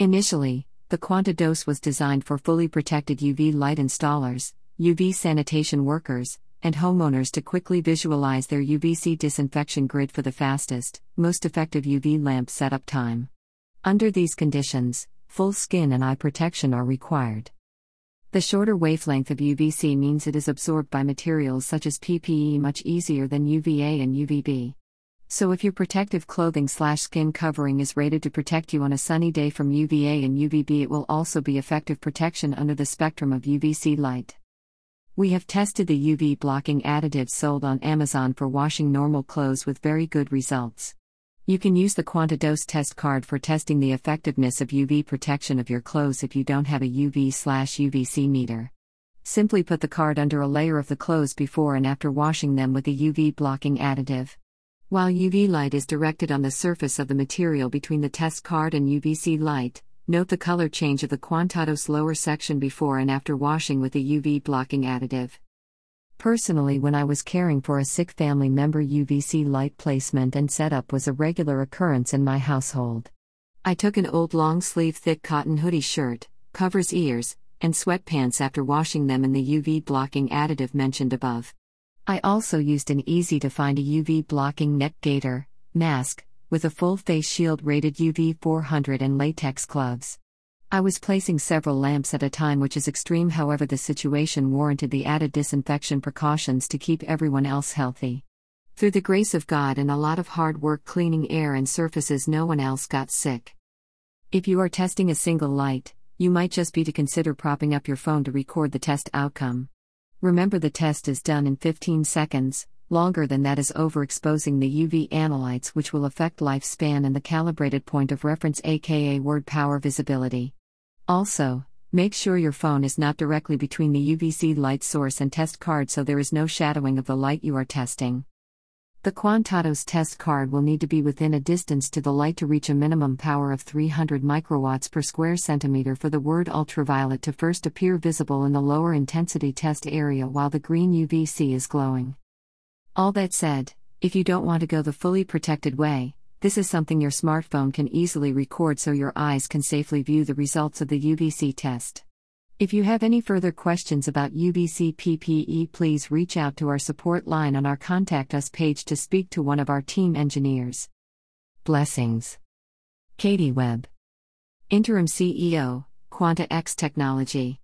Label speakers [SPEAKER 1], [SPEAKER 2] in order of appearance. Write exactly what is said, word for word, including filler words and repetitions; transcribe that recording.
[SPEAKER 1] Initially, the QuantaDose was designed for fully protected U V light installers, U V sanitation workers, and homeowners to quickly visualize their U V C disinfection grid for the fastest, most effective U V lamp setup time. Under these conditions, full skin and eye protection are required. The shorter wavelength of U V C means it is absorbed by materials such as P P E much easier than U V A and U V B. So if your protective clothing slash skin covering is rated to protect you on a sunny day from U V A and U V B, it will also be effective protection under the spectrum of U V C light. We have tested the U V blocking additives sold on Amazon for washing normal clothes with very good results. You can use the QuantaDose test card for testing the effectiveness of U V protection of your clothes if you don't have a U V slash U V C meter. Simply put the card under a layer of the clothes before and after washing them with a U V blocking additive. While U V light is directed on the surface of the material between the test card and U V C light, note the color change of the QuantaDose lower section before and after washing with the U V blocking additive. Personally, when I was caring for a sick family member, U V C light placement and setup was a regular occurrence in my household. I took an old long-sleeve thick cotton hoodie shirt, covers ears, and sweatpants after washing them in the U V blocking additive mentioned above. I also used an easy-to-find U V blocking neck gaiter, mask, with a full face shield rated U V four hundred and latex gloves. I was placing several lamps at a time, which is extreme, however the situation warranted the added disinfection precautions to keep everyone else healthy. Through the grace of God and a lot of hard work cleaning air and surfaces, no one else got sick. If you are testing a single light, you might just be to consider propping up your phone to record the test outcome. Remember, the test is done in fifteen seconds, longer than that is overexposing the U V analytes, which will affect lifespan and the calibrated point of reference, aka word power visibility. Also, make sure your phone is not directly between the U V C light source and test card so there is no shadowing of the light you are testing. The QuantaDose test card will need to be within a distance to the light to reach a minimum power of three hundred microwatts per square centimeter for the word ultraviolet to first appear visible in the lower intensity test area while the green U V C is glowing. All that said, if you don't want to go the fully protected way, this is something your smartphone can easily record so your eyes can safely view the results of the U V C test. If you have any further questions about U V C P P E, please reach out to our support line on our Contact Us page to speak to one of our team engineers. Blessings. Katie Webb, Interim C E O, QuantaX Technology.